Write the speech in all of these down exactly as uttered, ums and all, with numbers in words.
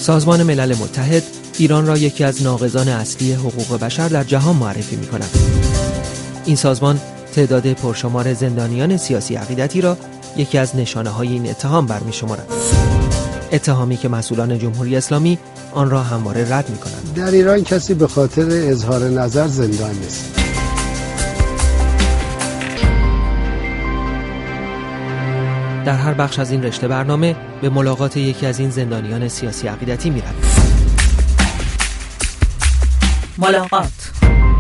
سازمان ملل متحد ایران را یکی از ناقضان اصلی حقوق بشر در جهان معرفی می‌کند. این سازمان تعداد پرشمار زندانیان سیاسی عقیدتی را یکی از نشانه‌های این اتهام برمی‌شمارد. اتهامی که مسئولان جمهوری اسلامی آن را همواره رد می‌کنند. در ایران کسی به خاطر اظهار نظر زندان نیست. در هر بخش از این رشته برنامه به ملاقات یکی از این زندانیان سیاسی عقیدتی می‌رویم. ملاقات.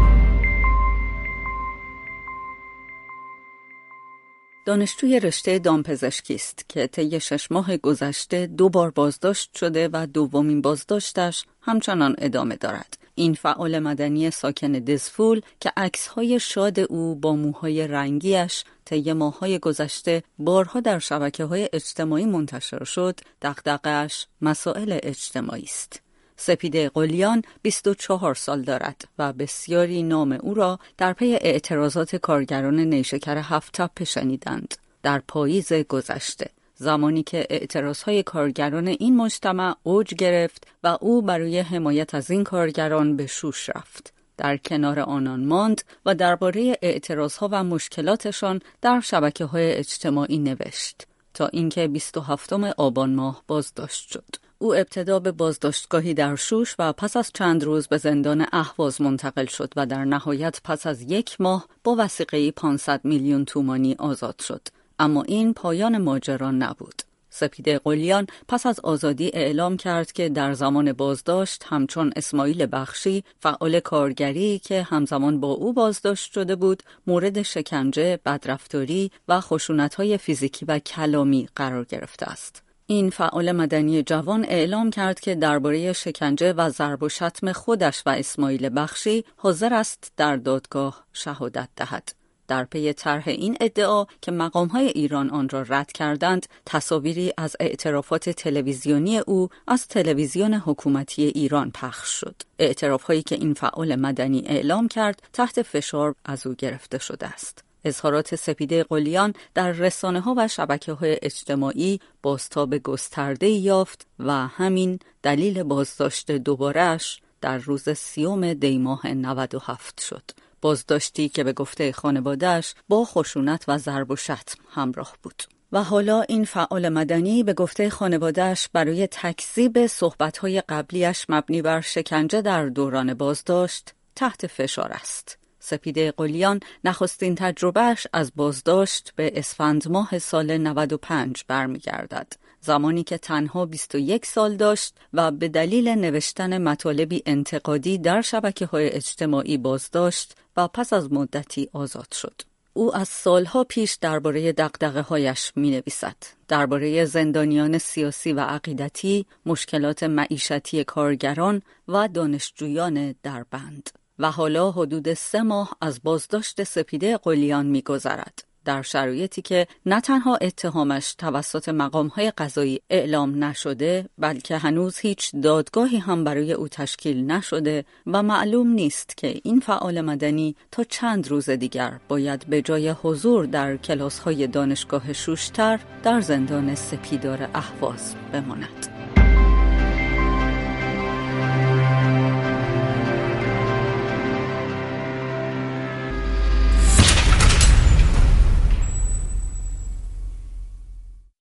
دانشجوی رشته دامپزشکی است که طی شش ماه گذشته دو بار بازداشت شده و دومین بازداشتش همچنان ادامه دارد. این فعال مدنی ساکن دزفول که عکس‌های شاد او با موهای رنگیش طی ماه‌های گذشته بارها در شبکه‌های اجتماعی منتشر شد، دغدغه‌اش مسائل اجتماعی است. سپیده قلیان بیست و چهار سال دارد و بسیاری نام او را در پی اعتراضات کارگران نیشکر هفت تپه شنیدند در پاییز گذشته، زمانی که اعتراضهای کارگران این مجتمع اوج گرفت و او برای حمایت از این کارگران به شوش رفت. در کنار آنان ماند و درباره اعتراضها و مشکلاتشان در شبکه‌های اجتماعی نوشت تا اینکه بیست و هفتم آبان ماه بازداشت شد. او ابتدا به بازداشتگاهی در شوش و پس از چند روز به زندان اهواز منتقل شد و در نهایت پس از یک ماه با وثیقه‌ای پانصد میلیون تومانی آزاد شد. اما این پایان ماجرا نبود. سپیده قلیان پس از آزادی اعلام کرد که در زمان بازداشت همچون اسماعیل بخشی فعال کارگری که همزمان با او بازداشت شده بود مورد شکنجه، بدرفتاری و خشونت‌های فیزیکی و کلامی قرار گرفته است. این فعال مدنی جوان اعلام کرد که درباره شکنجه و ضرب و شتم خودش و اسماعیل بخشی حاضر است در دادگاه شهادت دهد. در پی طرح این ادعا که مقام‌های ایران آن را رد کردند، تصاویری از اعترافات تلویزیونی او از تلویزیون حکومتی ایران پخش شد. اعتراف‌هایی که این فعال مدنی اعلام کرد تحت فشار از او گرفته شده است. اظهارات سپیده قلیان در رسانه‌ها و شبکه‌های اجتماعی بازتاب گسترده‌ای یافت و همین دلیل بازداشت دوباره‌اش در روز سیوم دی ماه نود و هفت شد. بازداشتی که به گفته خانواده‌اش با خشونت و ضرب و شتم همراه بود. و حالا این فعال مدنی به گفته خانواده‌اش برای تکذیب صحبت‌های قبلیش مبنی بر شکنجه در دوران بازداشت تحت فشار است. سپیده قلیان نخستین تجربهش از بازداشت به اسفند ماه سال نود و پنج برمیگردد، زمانی که تنها بیست و یک سال داشت و به دلیل نوشتن مطالبی انتقادی در شبکه‌های اجتماعی بازداشت و پس از مدتی آزاد شد. او از سالها پیش درباره دغدغه‌هایش می‌نویسد، درباره زندانیان سیاسی و عقیدتی، مشکلات معیشتی کارگران و دانشجویان در بند. و حالا حدود سه ماه از بازداشت سپیده قلیان می‌گذرد، در شرایطی که نه تنها اتهامش توسط مقام‌های قضایی اعلام نشده، بلکه هنوز هیچ دادگاهی هم برای او تشکیل نشده و معلوم نیست که این فعال مدنی تا چند روز دیگر باید به جای حضور در کلاس‌های دانشگاه شوشتر در زندان سپیدار اهواز بماند.